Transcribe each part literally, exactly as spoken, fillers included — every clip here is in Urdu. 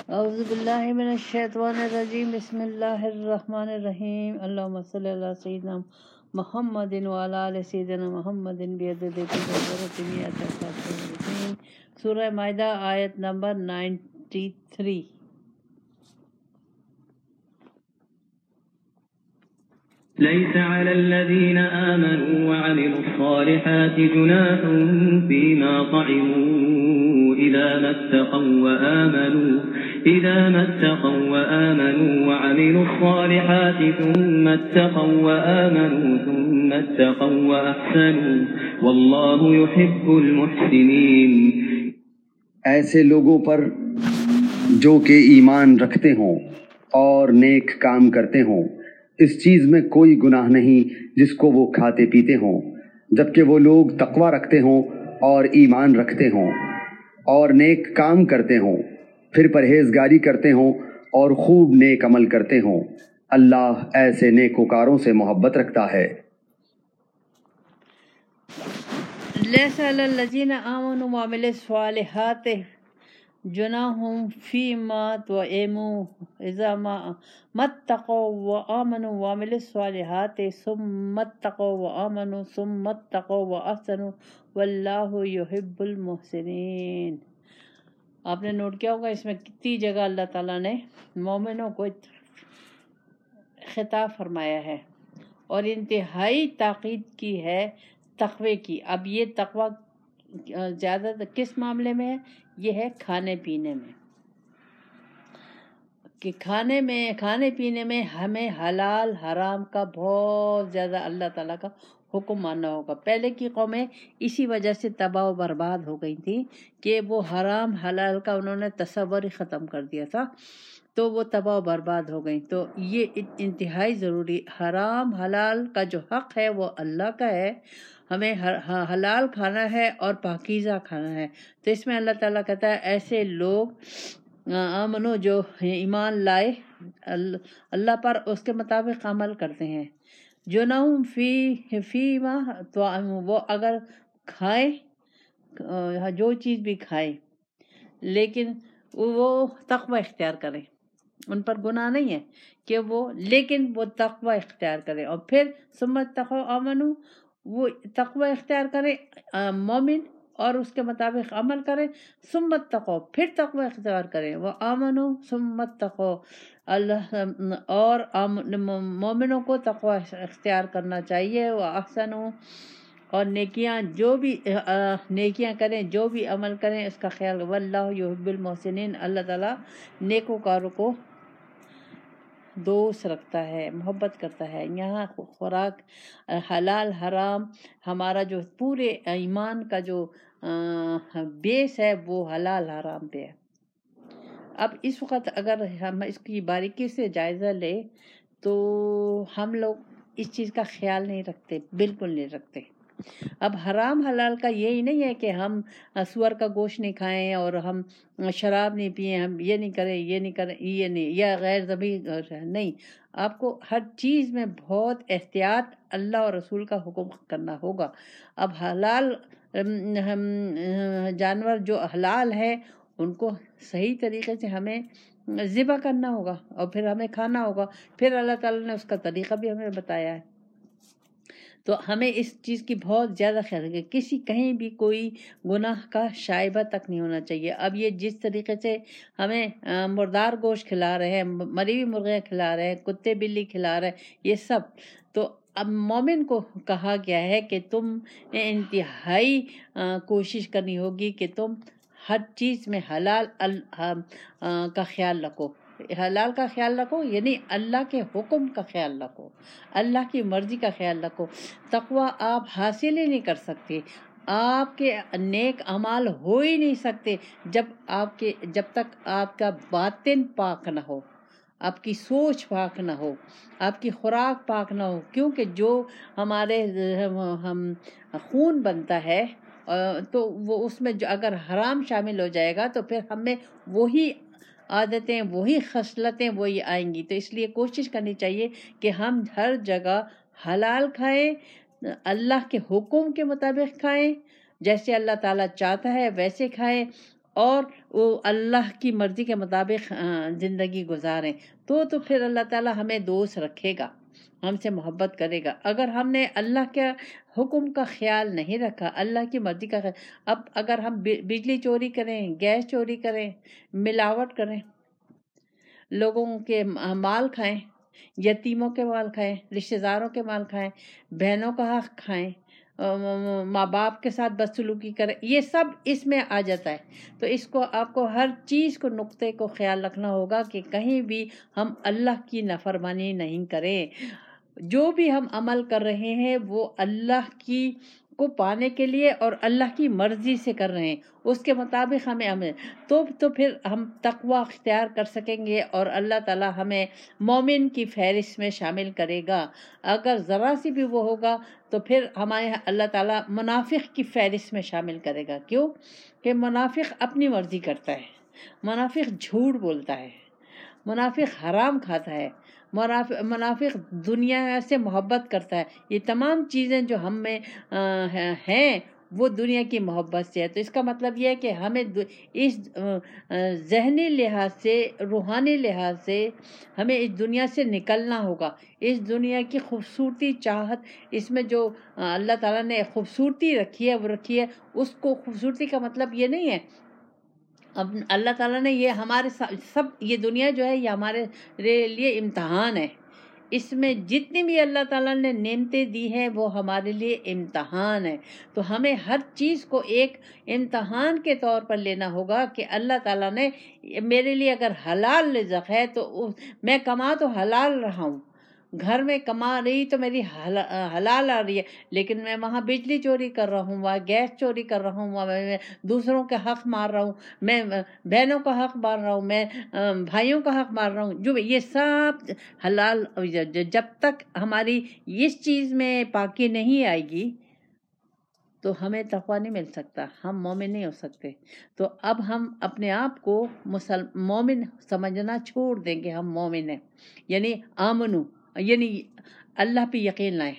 اعوذ باللہ من الشیطان الرجیم بسم اللہ الرحمن الرحیم اللہم صلی علی سیدنا محمد وعلی آل سیدنا محمد بعدد حضرت مئات الصالحین. سورہ مائدہ آیت نمبر نائنٹی تھری. ليس على الذين آمنوا وعملوا الصالحات جناح فيما طعموا إذا ما اتقوا وآمنوا إذا ما اتقوا وآمنوا وعملوا الصالحات ثم اتقوا وآمنوا ثم اتقوا وأحسنوا والله يحب المحسنين. ایسے لوگوں پر جو کہ ایمان رکھتے ہوں اور نیک کام کرتے ہوں، اس چیز میں کوئی گناہ نہیں جس کو وہ کھاتے پیتے ہوں، جبکہ وہ لوگ تقوی رکھتے ہوں اور ایمان رکھتے ہوں اور نیک کام کرتے ہوں، پھر پرہیزگاری کرتے ہوں اور خوب نیک عمل کرتے ہوں. اللہ ایسے نیکوکاروں سے محبت رکھتا ہے. لیس علی الذین آمنوا وعملوا الصالحات جناح فیما طعموا اذا ما اتقوا وآمنوا وعملوا الصالحات ثم اتقوا وآمنوا ثم اتقوا واحسنوا واللہ یحب المحسنین. آپ نے نوٹ کیا ہوگا اس میں کتنی جگہ اللہ تعالیٰ نے مومنوں کو خطاب فرمایا ہے اور انتہائی تاکید کی ہے تقوی کی. اب یہ تقوی زیادہ کس معاملے میں ہے؟ یہ ہے کھانے پینے میں، کہ کھانے میں کھانے پینے میں ہمیں حلال حرام کا بہت زیادہ اللہ تعالیٰ کا حکم ماننا ہوگا. پہلے کی قومیں اسی وجہ سے تباہ و برباد ہو گئی تھیں کہ وہ حرام حلال کا انہوں نے تصور ہی ختم کر دیا تھا، تو وہ تباہ و برباد ہو گئیں. تو یہ انتہائی ضروری، حرام حلال کا جو حق ہے وہ اللہ کا ہے، ہمیں حلال کھانا ہے اور پاکیزہ کھانا ہے. تو اس میں اللہ تعالیٰ کہتا ہے ایسے لوگ آمنو جو ایمان لائے اللہ پر، اس کے مطابق عمل کرتے ہیں. جو نہ فی فی تو وہ اگر کھائیں جو چیز بھی کھائیں لیکن وہ تقوی اختیار کریں، ان پر گناہ نہیں ہے کہ وہ، لیکن وہ تقوی اختیار کریں. اور پھر ثم اتقوا آمنوا، وہ تقوی اختیار کریں مومن اور اس کے مطابق عمل کریں. ثم اتقوا، پھر تقوی اختیار کریں. وہ آمنوا ثم اتقوا، اللہ اور مومنوں کو تقوی اختیار کرنا چاہیے. وہ احسنوا، اور نیکیاں جو بھی نیکیاں کریں، جو بھی عمل کریں اس کا خیال. واللہ یحب المحسنین، اللہ تعالیٰ نیکوکاروں کو دوست رکھتا ہے، محبت کرتا ہے. یہاں خوراک حلال حرام، ہمارا جو پورے ایمان کا جو بیس ہے وہ حلال حرام پہ ہے. اب اس وقت اگر ہم اس کی باریکی سے جائزہ لیں تو ہم لوگ اس چیز کا خیال نہیں رکھتے، بالکل نہیں رکھتے. اب حرام حلال کا یہی نہیں ہے کہ ہم سور کا گوشت نہیں کھائیں اور ہم شراب نہیں پئیں، ہم یہ نہیں کریں یہ نہیں کریں یہ نہیں، یا غیر ذبح نہیں. آپ کو ہر چیز میں بہت احتیاط اللہ اور رسول کا حکم کرنا ہوگا. اب حلال جانور جو حلال ہے ان کو صحیح طریقے سے ہمیں ذبح کرنا ہوگا اور پھر ہمیں کھانا ہوگا. پھر اللہ تعالیٰ نے اس کا طریقہ بھی ہمیں بتایا ہے. تو ہمیں اس چیز کی بہت زیادہ خیال رکھے، کسی کہیں بھی کوئی گناہ کا شائبہ تک نہیں ہونا چاہیے. اب یہ جس طریقے سے ہمیں مردار گوشت کھلا رہے ہیں، مری ہوئی مرغیاں کھلا رہے ہیں، کتے بلی کھلا رہے ہیں، یہ سب، تو اب مومن کو کہا گیا ہے کہ تم انتہائی کوشش کرنی ہوگی کہ تم ہر چیز میں حلال کا خیال رکھو. حلال کا خیال رکھو یعنی اللہ کے حکم کا خیال رکھو، اللہ کی مرضی کا خیال رکھو. تقوی آپ حاصل ہی نہیں کر سکتے، آپ کے نیک اعمال ہو ہی نہیں سکتے جب آپ کے جب تک آپ کا باطن پاک نہ ہو، آپ کی سوچ پاک نہ ہو، آپ کی خوراک پاک نہ ہو. کیونکہ جو ہمارے ہم خون بنتا ہے تو وہ اس میں جو اگر حرام شامل ہو جائے گا تو پھر ہمیں وہی عادتیں وہی خصلتیں وہی آئیں گی. تو اس لیے کوشش کرنی چاہیے کہ ہم ہر جگہ حلال کھائیں، اللہ کے حکم کے مطابق کھائیں، جیسے اللہ تعالیٰ چاہتا ہے ویسے کھائیں، اور وہ اللہ کی مرضی کے مطابق زندگی گزاریں تو تو پھر اللہ تعالیٰ ہمیں دوست رکھے گا، ہم سے محبت کرے گا۔ اگر ہم نے اللہ کے حکم کا خیال نہیں رکھا، اللہ کی مرضی کا خیال، اب اگر ہم بجلی چوری کریں، گیس چوری کریں، ملاوٹ کریں، لوگوں کے مال کھائیں، یتیموں کے مال کھائیں، رشتہ داروں کے مال کھائیں، بہنوں کا حق کھائیں، ماں باپ کے ساتھ بدسلوکی کریں، یہ سب اس میں آ جاتا ہے۔ تو اس کو آپ کو ہر چیز کو نقطے کو خیال رکھنا ہوگا کہ کہیں بھی ہم اللہ کی نافرمانی نہیں کریں۔ جو بھی ہم عمل کر رہے ہیں وہ اللہ کی کو پانے کے لیے اور اللہ کی مرضی سے کر رہے ہیں، اس کے مطابق ہمیں ہمیں تو تو پھر ہم تقوی اختیار کر سکیں گے اور اللہ تعالیٰ ہمیں مومن کی فہرست میں شامل کرے گا۔ اگر ذرا سی بھی وہ ہوگا تو پھر ہمارے اللہ تعالیٰ منافق کی فہرست میں شامل کرے گا۔ کیوں کہ منافق اپنی مرضی کرتا ہے، منافق جھوٹ بولتا ہے، منافق حرام کھاتا ہے، منافق دنیا سے محبت کرتا ہے۔ یہ تمام چیزیں جو ہم میں ہیں وہ دنیا کی محبت سے ہے۔ تو اس کا مطلب یہ ہے کہ ہمیں اس ذہنی لحاظ سے، روحانی لحاظ سے ہمیں اس دنیا سے نکلنا ہوگا۔ اس دنیا کی خوبصورتی چاہت، اس میں جو اللہ تعالیٰ نے خوبصورتی رکھی ہے وہ رکھی ہے، اس کو خوبصورتی کا مطلب یہ نہیں ہے، اب اللہ تعالیٰ نے یہ ہمارے سب یہ دنیا جو ہے یہ ہمارے لیے امتحان ہے۔ اس میں جتنی بھی اللہ تعالیٰ نے نعمتیں دی ہیں وہ ہمارے لیے امتحان ہے۔ تو ہمیں ہر چیز کو ایک امتحان کے طور پر لینا ہوگا کہ اللہ تعالیٰ نے میرے لیے اگر حلال رزق ہے تو میں کما تو حلال رہا ہوں، گھر میں کما رہی تو میری حلال آ رہی ہے، لیکن میں وہاں بجلی چوری کر رہا ہوں، وہاں گیس چوری کر رہا ہوں، وہاں میں دوسروں کے حق مار رہا ہوں، میں بہنوں کا حق مار رہا ہوں، میں بھائیوں کا حق مار رہا ہوں، جو یہ سب حلال، جب تک ہماری اس چیز میں پاکی نہیں آئے گی تو ہمیں تقویٰ نہیں مل سکتا، ہم مومن نہیں ہو سکتے۔ تو اب ہم اپنے آپ کو مسلم مومن سمجھنا چھوڑ دیں گے، ہم مومن ہیں، یعنی آمنو، یعنی اللہ پہ یقین لائیں۔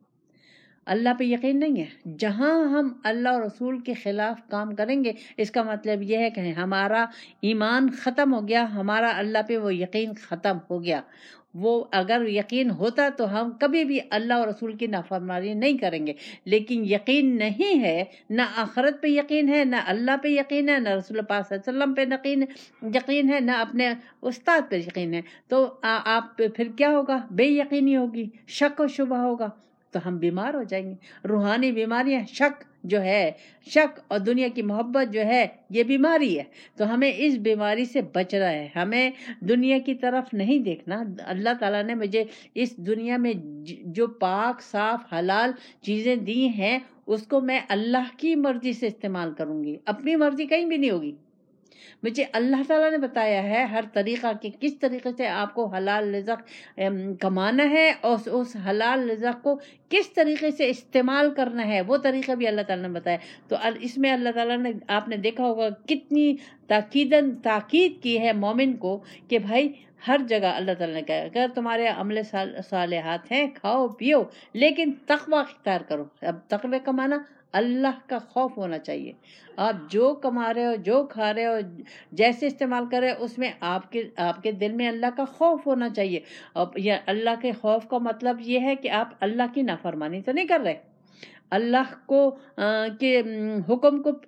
اللہ پہ یقین نہیں ہے، جہاں ہم اللہ اور رسول کے خلاف کام کریں گے اس کا مطلب یہ ہے کہ ہمارا ایمان ختم ہو گیا، ہمارا اللہ پہ وہ یقین ختم ہو گیا۔ وہ اگر یقین ہوتا تو ہم کبھی بھی اللہ اور رسول کی نافرمانی نہیں کریں گے، لیکن یقین نہیں ہے، نہ آخرت پہ یقین ہے، نہ اللہ پہ یقین ہے، نہ رسول پاک صلی اللہ علیہ وسلم پہ یقین ہے، نہ اپنے استاد پہ یقین ہے، تو آپ پھر کیا ہوگا؟ بے یقینی ہوگی، شک و شبہ ہوگا، تو ہم بیمار ہو جائیں گے۔ روحانی بیماریاں، شک جو ہے، شک اور دنیا کی محبت جو ہے یہ بیماری ہے، تو ہمیں اس بیماری سے بچنا ہے، ہمیں دنیا کی طرف نہیں دیکھنا۔ اللہ تعالیٰ نے مجھے اس دنیا میں جو پاک صاف حلال چیزیں دی ہیں اس کو میں اللہ کی مرضی سے استعمال کروں گی، اپنی مرضی کہیں بھی نہیں ہوگی۔ مجھے اللہ تعالیٰ نے بتایا ہے ہر طریقہ کہ کس طریقے سے آپ کو حلال رزق کمانا ہے اور اس حلال رزق کو کس طریقے سے استعمال کرنا ہے، وہ طریقہ بھی اللہ تعالیٰ نے بتایا۔ تو اس میں اللہ تعالیٰ نے، آپ نے دیکھا ہوگا کتنی تاکیداً تاکید کی ہے مومن کو کہ بھائی ہر جگہ اللہ تعالیٰ نے کہا اگر تمہارے عمل صالحات ہیں کھاؤ پیو لیکن تقوی اختیار کرو۔ اب تقوی کا معنی اللہ کا خوف ہونا چاہیے۔ آپ جو کما رہے ہو، جو کھا رہے ہو، جیسے استعمال کر رہے ہو، اس میں آپ کے آپ کے دل میں اللہ کا خوف ہونا چاہیے۔ اور یہ اللہ کے خوف کا مطلب یہ ہے کہ آپ اللہ کی نافرمانی تو نہیں کر رہے، اللہ کو کے حکم کو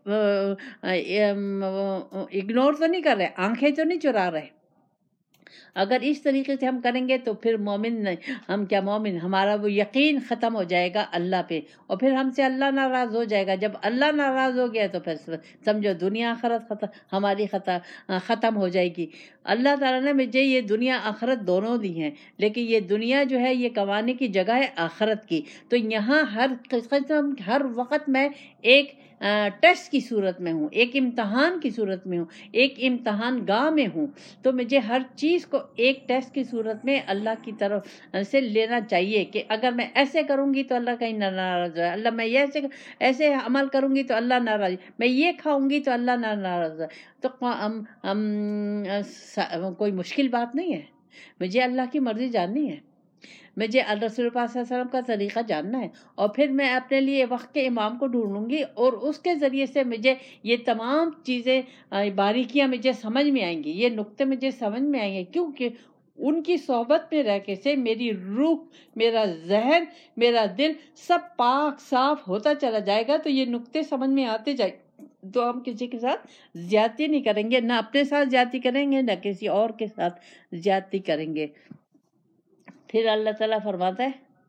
اگنور تو نہیں کر رہے، آنکھیں تو نہیں چرا رہے۔ اگر اس طریقے سے ہم کریں گے تو پھر مومن نہیں، ہم کیا مومن، ہمارا وہ یقین ختم ہو جائے گا اللہ پہ، اور پھر ہم سے اللہ ناراض ہو جائے گا۔ جب اللہ ناراض ہو گیا تو پھر سمجھو دنیا آخرت ختم، ہماری خطا ختم ہو جائے گی۔ اللہ تعالیٰ نے مجھے یہ دنیا آخرت دونوں دی ہیں، لیکن یہ دنیا جو ہے یہ کمانے کی جگہ ہے آخرت کی۔ تو یہاں ہر قسم ہر وقت میں ایک ٹیسٹ کی صورت میں ہوں، ایک امتحان کی صورت میں ہوں، ایک امتحان گاہ میں ہوں، تو مجھے ہر چیز کو ایک ٹیسٹ کی صورت میں اللہ کی طرف سے لینا چاہیے کہ اگر میں ایسے کروں گی تو اللہ کہیں نہ ناراض ہے، اللہ میں ایسے ایسے عمل کروں گی تو اللہ ناراض ہے، میں یہ کھاؤں گی تو اللہ نہ ناراض ہے۔ تو ہم ہم کوئی مشکل بات نہیں ہے، مجھے اللہ کی مرضی جاننی ہے۔ مجھے رسول پاک صلی اللہ علیہ وسلم کا طریقہ جاننا ہے، اور پھر میں اپنے لیے وقت کے امام کو ڈھونڈوں گی، اور اس کے ذریعے سے مجھے یہ تمام چیزیں باریکیاں مجھے سمجھ میں آئیں گی، یہ نقطے مجھے سمجھ میں آئیں گے، کیونکہ ان کی صحبت میں رہ کے سے میری روح، میرا ذہن، میرا دل سب پاک صاف ہوتا چلا جائے گا، تو یہ نقطے سمجھ میں آتے جائیں، تو ہم کسی کے ساتھ زیادتی نہیں کریں گے، نہ اپنے ساتھ زیادتی کریں گے، نہ کسی اور کے ساتھ زیادتی کریں گے۔ پھر اللہ تعالیٰ فرماتا ہے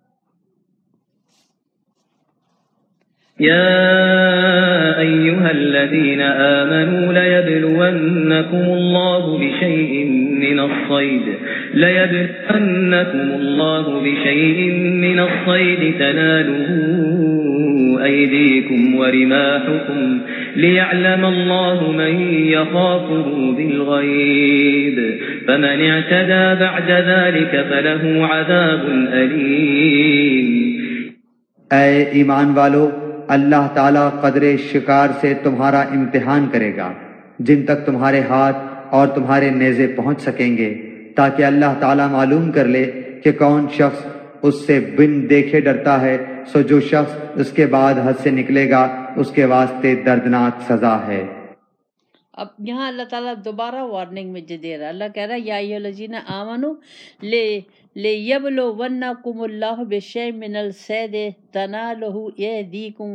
يا أيها الذين آمنوا ليبلونكم الله بشيء من الصيد ليبلونكم الله بشيء من الصيد تناله أيديكم ورماحكم ليعلم الله من يخافه بالغيب فمن اعتدى بعد ذلك فله عذاب أليم۔ اے ایمان والو، اللہ تعالیٰ قدرے شکار سے تمہارا امتحان کرے گا جن تک تمہارے ہاتھ اور تمہارے نیزے پہنچ سکیں گے، تاکہ اللہ تعالیٰ معلوم کر لے کہ کون شخص اس سے بن دیکھے ڈرتا ہے، سو جو شخص اس کے بعد حد سے نکلے گا اس کے واسطے دردناک سزا ہے۔ اب یہاں اللہ تعالیٰ دوبارہ وارننگ مجھے دے رہا ہے، اللہ کہہ رہا ہے یا ایھا الذین آمنوا لے لیبلونکم اللہ بشیء من الصید تنالہ ایدیکم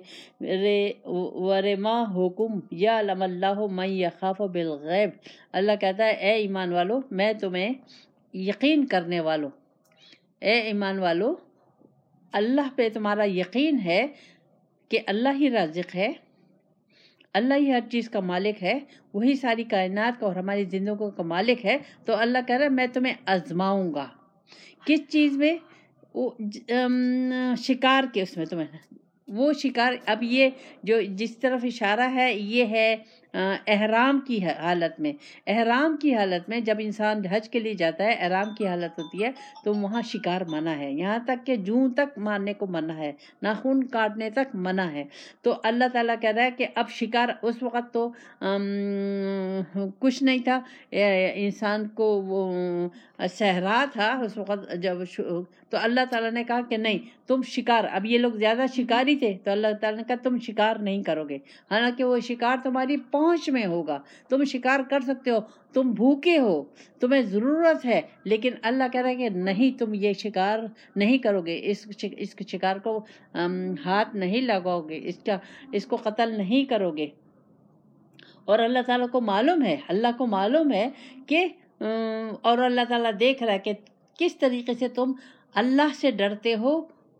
ورماحکم یعلم اللہ من یخاف بالغیب۔ اللہ کہتا ہے اے ایمان والو، میں تمہیں یقین کرنے والو، اے ایمان والو، اللہ پہ تمہارا یقین ہے کہ اللہ ہی رازق ہے، اللہ ہی ہر چیز کا مالک ہے، وہی ساری کائنات کا اور ہماری زندگیوں کا مالک ہے، تو اللہ کہہ رہا ہے میں تمہیں آزماؤں گا۔ کس چیز میں؟ شکار کے اس میں تمہیں، وہ شکار، اب یہ جو جس طرف اشارہ ہے یہ ہے احرام کی حالت میں، احرام کی حالت میں جب انسان حج کے لیے جاتا ہے، احرام کی حالت ہوتی ہے تو وہاں شکار منع ہے، یہاں تک کہ جوں تک مارنے کو منع ہے، ناخن کاٹنے تک منع ہے۔ تو اللہ تعالیٰ کہہ رہا ہے کہ اب شکار اس وقت تو کچھ نہیں تھا، انسان کو وہ صحرا تھا اس وقت جب، تو اللہ تعالیٰ نے کہا کہ نہیں تم شکار، اب یہ لوگ زیادہ شکاری تھے تو اللہ تعالیٰ نے کہا تم شکار نہیں کرو گے، حالانکہ وہ شکار تمہاری پہنچ میں ہوگا، تم شکار کر سکتے ہو، تم بھوکے ہو، تمہیں ضرورت ہے، لیکن اللہ کہہ رہا ہے کہ نہیں تم یہ شکار نہیں کرو گے، اس اس شکار کو ہاتھ نہیں لگاؤ گے، اس کا اس کو قتل نہیں کرو گے۔ اور اللہ تعالیٰ کو معلوم ہے، اللہ کو معلوم ہے کہ اور اللہ تعالیٰ دیکھ رہا ہے کہ کس طریقے سے تم اللہ سے ڈرتے ہو،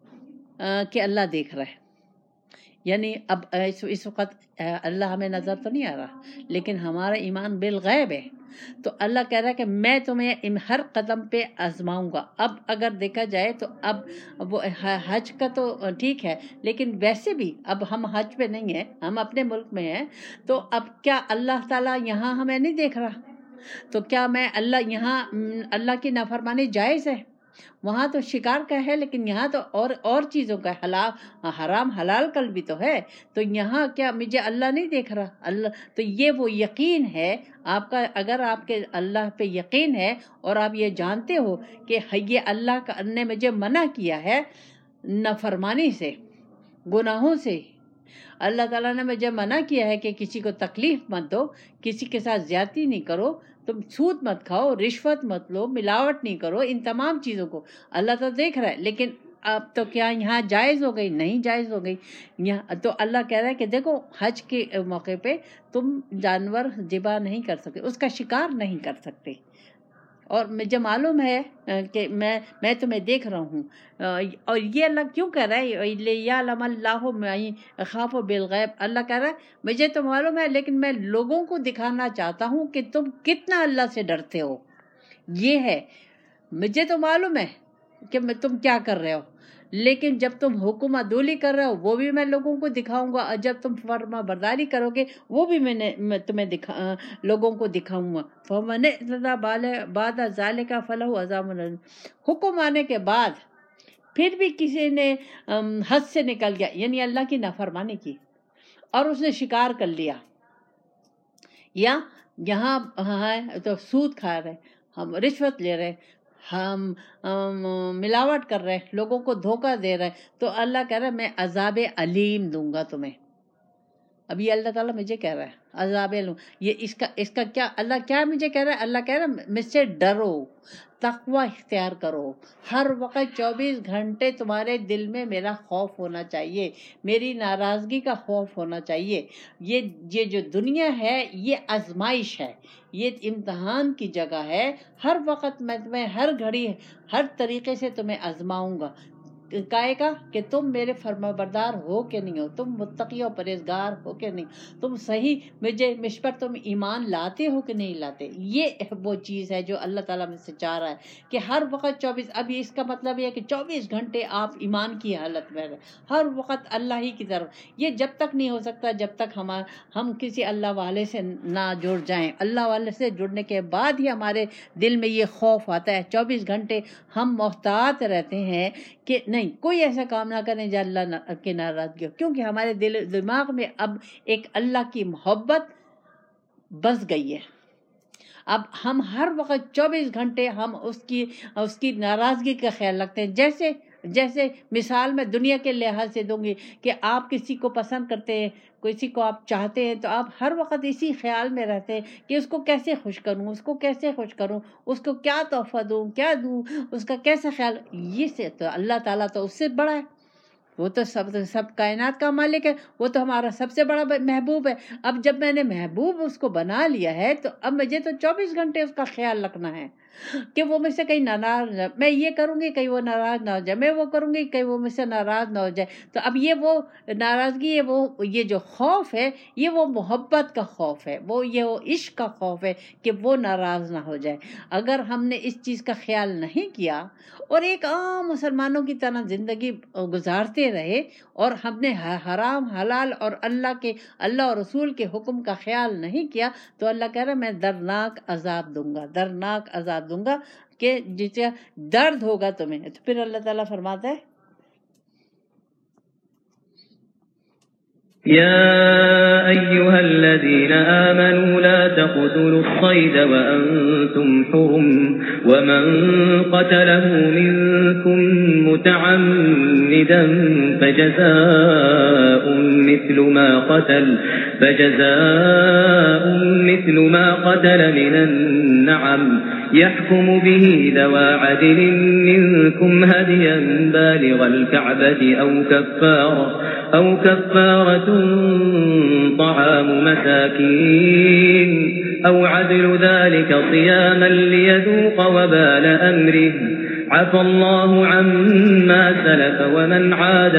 کہ اللہ دیکھ رہا ہے۔ یعنی اب اس وقت اللہ ہمیں نظر تو نہیں آ رہا، لیکن ہمارا ایمان بالغیب ہے، تو اللہ کہہ رہا ہے کہ میں تمہیں ہر قدم پہ آزماؤں گا۔ اب اگر دیکھا جائے تو اب وہ حج کا تو ٹھیک ہے، لیکن ویسے بھی اب ہم حج پہ نہیں ہیں، ہم اپنے ملک میں ہیں، تو اب کیا اللہ تعالیٰ یہاں ہمیں نہیں دیکھ رہا؟ تو کیا میں اللہ یہاں اللہ کی نافرمانی جائز ہے؟ وہاں تو شکار کا ہے، لیکن یہاں تو اور اور چیزوں کا حلال حرام حلال کل بھی تو ہے، تو یہاں کیا مجھے اللہ نہیں دیکھ رہا؟ اللہ تو یہ وہ یقین ہے آپ کا، اگر آپ کے اللہ پہ یقین ہے اور آپ یہ جانتے ہو کہ یہ اللہ نے مجھے منع کیا ہے نافرمانی سے، گناہوں سے، اللہ تعالیٰ نے مجھے منع کیا ہے کہ کسی کو تکلیف مت دو، کسی کے ساتھ زیادتی نہیں کرو، تم سود مت کھاؤ، رشوت مت لو، ملاوٹ نہیں کرو، ان تمام چیزوں کو اللہ تو دیکھ رہا ہے، لیکن اب تو کیا یہاں جائز ہو گئی؟ نہیں جائز ہو گئی یہاں۔ تو اللہ کہہ رہا ہے کہ دیکھو حج کے موقع پہ تم جانور ذبح نہیں کر سکتے، اس کا شکار نہیں کر سکتے، اور مجھے معلوم ہے کہ میں میں تمہیں دیکھ رہا ہوں۔ اور یہ اللہ کیوں کہہ رہا ہے لِيَعْلَمَ اللَّهُ مَن يَخَافُ بِالْغَيْبِ؟ اللہ کہہ رہا ہے مجھے تو معلوم ہے، لیکن میں لوگوں کو دکھانا چاہتا ہوں کہ تم کتنا اللہ سے ڈرتے ہو۔ یہ ہے، مجھے تو معلوم ہے کہ تم کیا کر رہے ہو، لیکن جب تم حکم عدولی کر رہے ہو وہ بھی میں لوگوں کو دکھاؤں گا، اور جب تم فرما برداری کرو گے وہ بھی میں نے میں تمہیں دکھا لوگوں کو دکھاؤں گا۔ فَمَنِ اعْتَدَىٰ بَعْدَ ذَلِكَ فَلَهُ عَذَابٌ أَلِيمٌ۔ حکم آنے کے بعد پھر بھی کسی نے حد سے نکل گیا، یعنی اللہ کی نافرمانی کی، اور اس نے شکار کر لیا، یا یہاں ہے تو سود کھا رہے، ہم رشوت لے رہے، ہم ملاوٹ کر رہے ہیں، لوگوں کو دھوکہ دے رہے ہیں، تو اللہ کہہ رہا ہے میں عذاب علیم دوں گا تمہیں. اب یہ اللہ تعالیٰ مجھے کہہ رہا ہے عذاب علیم. یہ اس کا اس کا کیا اللہ کیا مجھے کہہ رہا ہے؟ اللہ کہہ رہا ہے مجھ سے ڈرو، تقوی اختیار کرو، ہر وقت چوبیس گھنٹے تمہارے دل میں میرا خوف ہونا چاہیے، میری ناراضگی کا خوف ہونا چاہیے. یہ یہ جو دنیا ہے یہ آزمائش ہے، یہ امتحان کی جگہ ہے. ہر وقت میں تمہیں ہر گھڑی ہر طریقے سے تمہیں آزماؤں گا. کہے گا کہ تم میرے فرما بردار ہو کہ نہیں ہو، تم متقی و پرہیزگار ہو کہ نہیں، تم صحیح مجھے مجھ پر تم ایمان لاتے ہو کہ نہیں لاتے. یہ وہ چیز ہے جو اللہ تعالیٰ مجھ سے چاہ رہا ہے کہ ہر وقت چوبیس. اب اس کا مطلب یہ ہے کہ چوبیس گھنٹے آپ ایمان کی حالت میں رہیں، ہر وقت اللہ ہی کی طرف. یہ جب تک نہیں ہو سکتا جب تک ہم ہم کسی اللہ والے سے نہ جڑ جائیں. اللہ والے سے جڑنے کے بعد ہی ہمارے دل میں یہ خوف آتا ہے. چوبیس گھنٹے ہم محتاط رہتے ہیں کہ نہیں کوئی ایسا کام نہ کریں جو اللہ کی ناراضگی ہو، کیونکہ ہمارے دل دماغ میں اب ایک اللہ کی محبت بس گئی ہے. اب ہم ہر وقت چوبیس گھنٹے ہم اس کی اس کی ناراضگی کا خیال رکھتے ہیں. جیسے جیسے مثال میں دنیا کے لحاظ سے دوں گی کہ آپ کسی کو پسند کرتے ہیں، کسی کو آپ چاہتے ہیں، تو آپ ہر وقت اسی خیال میں رہتے ہیں کہ اس کو کیسے خوش کروں، اس کو کیسے خوش کروں، اس کو کیا تحفہ دوں، کیا دوں، اس کا کیسا خیال. یہ سے تو اللہ تعالیٰ تو اس سے بڑا ہے، وہ تو سب سب کائنات کا مالک ہے، وہ تو ہمارا سب سے بڑا محبوب ہے. اب جب میں نے محبوب اس کو بنا لیا ہے تو اب مجھے تو چوبیس گھنٹے اس کا خیال رکھنا ہے کہ وہ مجھ سے کہیں ناراض نہ، میں یہ کروں گی کہیں وہ ناراض نہ ہو جائے، میں وہ کروں گی کہیں وہ مجھ سے ناراض نہ ہو جائے. تو اب یہ وہ ناراضگی ہے، وہ یہ جو خوف ہے یہ وہ محبت کا خوف ہے، وہ یہ وہ عشق کا خوف ہے کہ وہ ناراض نہ ہو جائے. اگر ہم نے اس چیز کا خیال نہیں کیا اور ایک عام مسلمانوں کی طرح زندگی گزارتے رہے اور ہم نے حرام حلال اور اللہ کے اللہ اور رسول کے حکم کا خیال نہیں کیا، تو اللہ کہہ رہا ہے میں درناک عذاب دوں گا، درناک عذاب دوں گا کہ جسے درد ہوگا تمہیں. تو پھر اللہ تعالیٰ فرماتا ہے يا أيها الذين آمنوا لا تقتلوا الصيد وأنتم حرم ومن قتله منكم متعمدا فجزاء مثل ما قتل فجزاء مثل ما قتل من النعم يحكم به ذوى عدل منكم هديا بالغ الكعبة أو كفارة أو كفارة طعام مساكين أو عدل ذلك صياما ليذوق وبال أمره عفى الله عما سلف ومن عاد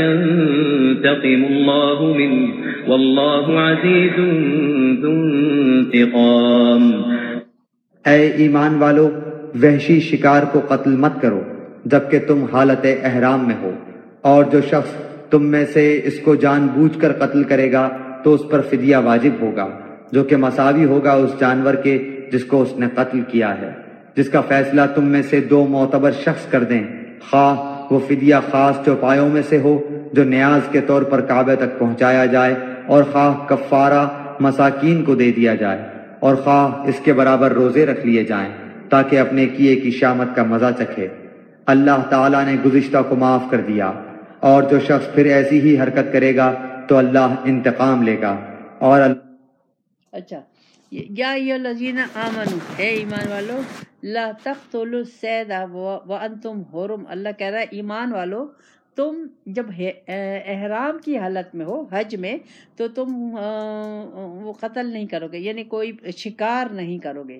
فينتقم الله منه والله عزيز ذو انتقام. اے ایمان والو، وحشی شکار کو قتل مت کرو جبکہ تم حالت احرام میں ہو، اور جو شخص تم میں سے اس کو جان بوجھ کر قتل کرے گا تو اس پر فدیہ واجب ہوگا جو کہ مساوی ہوگا اس جانور کے جس کو اس نے قتل کیا ہے، جس کا فیصلہ تم میں سے دو معتبر شخص کر دیں، خواہ وہ فدیہ خاص چوپایوں میں سے ہو جو نیاز کے طور پر کعبے تک پہنچایا جائے، اور خواہ کفارہ مساکین کو دے دیا جائے، اور خواہ اس کے برابر روزے رکھ لیے جائیں تاکہ اپنے کیے کی شامت کا مزہ چکھے. اللہ تعالیٰ نے گزشتہ کو معاف کر دیا، اور جو شخص پھر ایسی ہی حرکت کرے گا تو اللہ انتقام لے گا. اور اللہ اچھا یا ایھا الذین آمنو، اے ایمان والو، لا تقتلوا الصید وانتم حرم. اللہ کہہ رہا ہے ایمان والو تم جب احرام کی حالت میں ہو، حج میں، تو تم وہ قتل نہیں کرو گے، یعنی کوئی شکار نہیں کرو گے.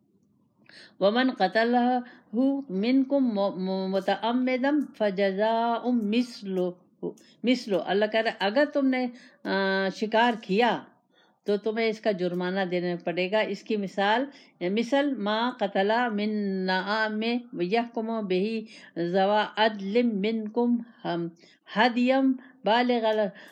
ومن قتلہ منکم متعمدا فجزاء مثلہ مثلہ. اللہ کہہ رہا ہے اگر تم نے شکار کیا تو تمہیں اس کا جرمانہ دینا پڑے گا. اس کی مثال مثل ما قتل من نعام یحکم بہ ذوی عدل منکم ہدیم بالغ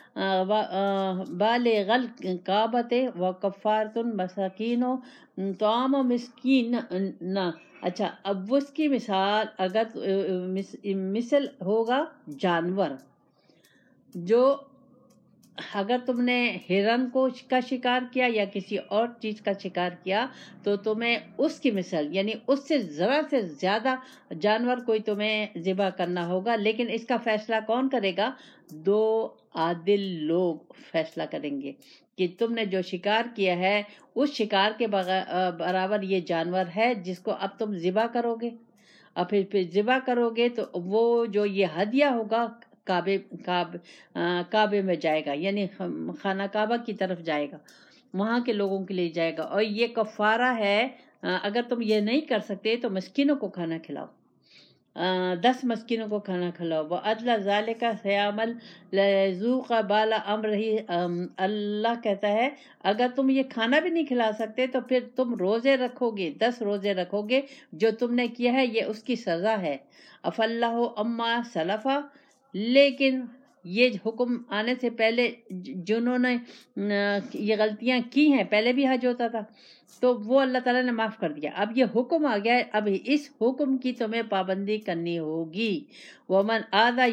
بالغ الکعبۃ وکفارۃ مساکین طعام مسکین. اچھا اب اس کی مثال اگر مثل ہوگا جانور جو اگر تم نے ہرن کو کا شکار کیا یا کسی اور چیز کا شکار کیا تو تمہیں اس کی مثال یعنی اس سے ذرا سے زیادہ جانور کوئی تمہیں ذبح کرنا ہوگا، لیکن اس کا فیصلہ کون کرے گا؟ دو عادل لوگ فیصلہ کریں گے کہ تم نے جو شکار کیا ہے اس شکار کے برابر یہ جانور ہے جس کو اب تم ذبح کرو گے، اور پھر پھر ذبح کرو گے تو وہ جو یہ ہدیہ ہوگا کعبے کعبے میں جائے گا، یعنی خانہ کعبہ کی طرف جائے گا، وہاں کے لوگوں کے لیے جائے گا، اور یہ کفارہ ہے۔ اگر تم یہ نہیں کر سکتے تو مسکینوں کو کھانا کھلاؤ، دس مسکینوں کو کھانا کھلاؤ۔ وَأَدْلَ ذَلِكَ صِيَامًا لِيَذُوقَ بَالَ أَمْرِهِ، اللہ کہتا ہے اگر تم یہ کھانا بھی نہیں کھلا سکتے تو پھر تم روزے رکھو گے، دس روزے رکھو گے، جو تم نے کیا ہے یہ اس کی سزا ہے۔ أَفَاللَّهُ أَمَّا سَلَفَ، لیکن یہ حکم آنے سے پہلے جنہوں نے یہ غلطیاں کی ہیں، پہلے بھی حج ہوتا تھا تو وہ اللہ تعالیٰ نے معاف کر دیا، اب یہ حکم آ گیا ہے، اب اس حکم کی تمہیں پابندی کرنی ہوگی۔ وَمَنْ آذَى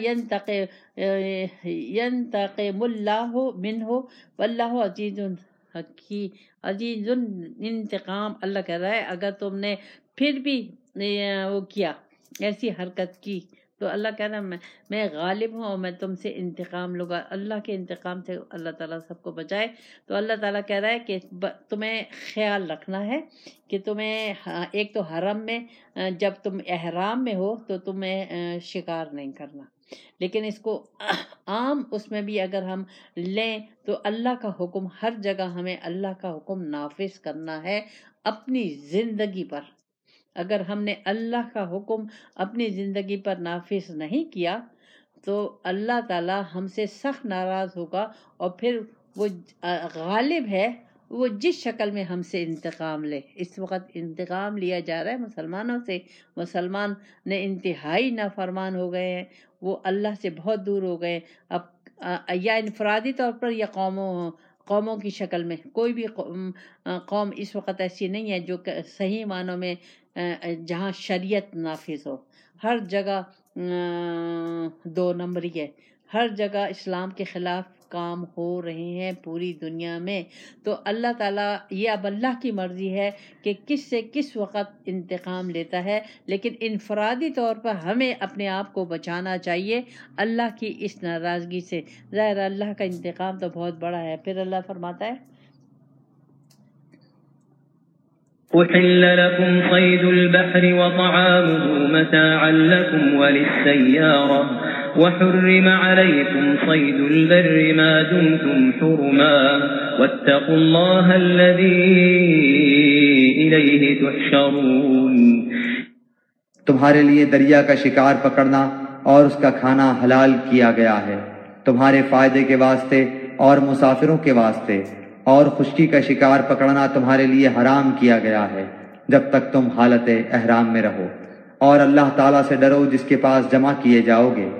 يَنْتَقِمُ اللَّهُ مِنْهُ وَاللَّهُ عَزِيزٌ حکیم، عزیز انتقام۔ اللہ کہہ رہا ہے اگر تم نے پھر بھی وہ کیا، ایسی حرکت کی، تو اللہ کہہ رہا ہے میں میں غالب ہوں اور میں تم سے انتقام لوں گا۔ اللہ کے انتقام سے اللہ تعالیٰ سب کو بچائے۔ تو اللہ تعالیٰ کہہ رہا ہے کہ تمہیں خیال رکھنا ہے کہ تمہیں ایک تو حرم میں جب تم احرام میں ہو تو تمہیں شکار نہیں کرنا، لیکن اس کو عام اس میں بھی اگر ہم لیں تو اللہ کا حکم ہر جگہ ہمیں اللہ کا حکم نافذ کرنا ہے اپنی زندگی پر۔ اگر ہم نے اللہ کا حکم اپنی زندگی پر نافذ نہیں کیا تو اللہ تعالیٰ ہم سے سخت ناراض ہوگا، اور پھر وہ غالب ہے، وہ جس شکل میں ہم سے انتقام لے۔ اس وقت انتقام لیا جا رہا ہے مسلمانوں سے، مسلمان نے انتہائی نافرمان ہو گئے ہیں، وہ اللہ سے بہت دور ہو گئے۔ اب یا انفرادی طور پر یا قوموں قوموں کی شکل میں، کوئی بھی قوم اس وقت ایسی نہیں ہے جو صحیح معنوں میں جہاں شریعت نافذ ہو۔ ہر جگہ دو نمبری ہے، ہر جگہ اسلام کے خلاف کام ہو رہے ہیں پوری دنیا میں۔ تو اللہ تعالیٰ یہ اب اللہ کی مرضی ہے کہ کس سے کس وقت انتقام لیتا ہے، لیکن انفرادی طور پر ہمیں اپنے آپ کو بچانا چاہیے اللہ کی اس ناراضگی سے۔ ظاہر اللہ کا انتقام تو بہت بڑا ہے۔ پھر اللہ فرماتا ہے أحل لكم صيد البحر وطعامه متاعا لكم وللسيارة وحرم عليكم صيد البر ما دمتم حرما واتقوا الله الذي إليه تحشرون۔ تمہارے لیے دریا کا شکار پکڑنا اور اس کا کھانا حلال کیا گیا ہے تمہارے فائدے کے واسطے اور مسافروں کے واسطے، اور خشکی کا شکار پکڑنا تمہارے لیے حرام کیا گیا ہے جب تک تم حالت احرام میں رہو، اور اللہ تعالیٰ سے ڈرو جس کے پاس جمع کیے جاؤ گے۔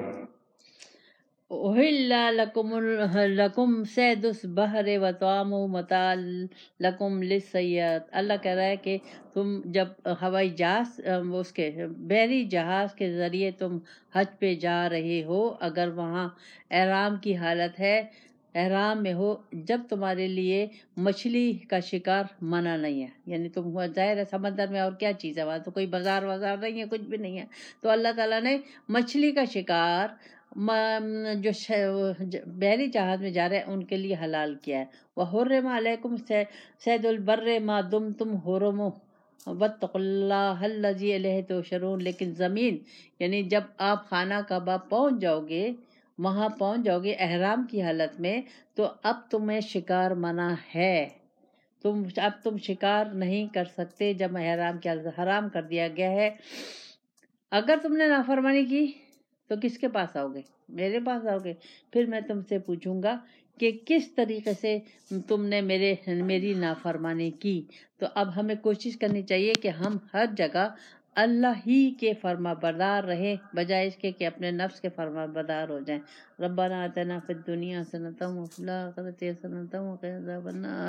احل لکم لکم صید البحر وطعامہ متاع لکم للسیارۃ، اللہ کہہ رہا ہے کہ تم جب ہوائی جہاز اس کے بحری جہاز کے ذریعے تم حج پہ جا رہے ہو، اگر وہاں احرام کی حالت ہے، احرام میں ہو، جب تمہارے لیے مچھلی کا شکار منع نہیں ہے، یعنی تم ظاہر ہے سمندر میں اور کیا چیز ہے، وہاں تو کوئی بازار وازار نہیں ہے، کچھ بھی نہیں ہے، تو اللہ تعالیٰ نے مچھلی کا شکار جو بحری جہاز میں جا رہے ہیں ان کے لیے حلال کیا ہے۔ وَحُرِّمَ عَلَيْكُمْ صَيْدُ الْبَرِّ مَا دُمْتُمْ حُرُمُ وَاتَّقُوا اللَّهَ الَّذِي إِلَيْهِ تُحْشَرُونَ، لیکن زمین یعنی جب آپ خانہ کعبہ پہنچ جاؤ گے، وہاں پہنچ جاؤ گے احرام کی حالت میں، تو اب تمہیں شکار منع ہے، تم اب تم شکار نہیں کر سکتے جب احرام کی حالت حرام کر دیا گیا ہے۔ اگر تم نے نافرمانی کی تو کس کے پاس آؤ گے؟ میرے پاس آؤ گے، پھر میں تم سے پوچھوں گا کہ کس طریقے سے تم نے میرے میری نافرمانی کی۔ تو اب ہمیں کوشش کرنی چاہیے کہ ہم ہر جگہ اللہ ہی کے فرما بردار رہیں، بجائے اس کے کہ اپنے نفس کے فرما بردار ہو جائیں۔ ربنا آتنا فی الدنیا حسنۃ وفی الآخرۃ حسنۃ وقنا عذاب النار۔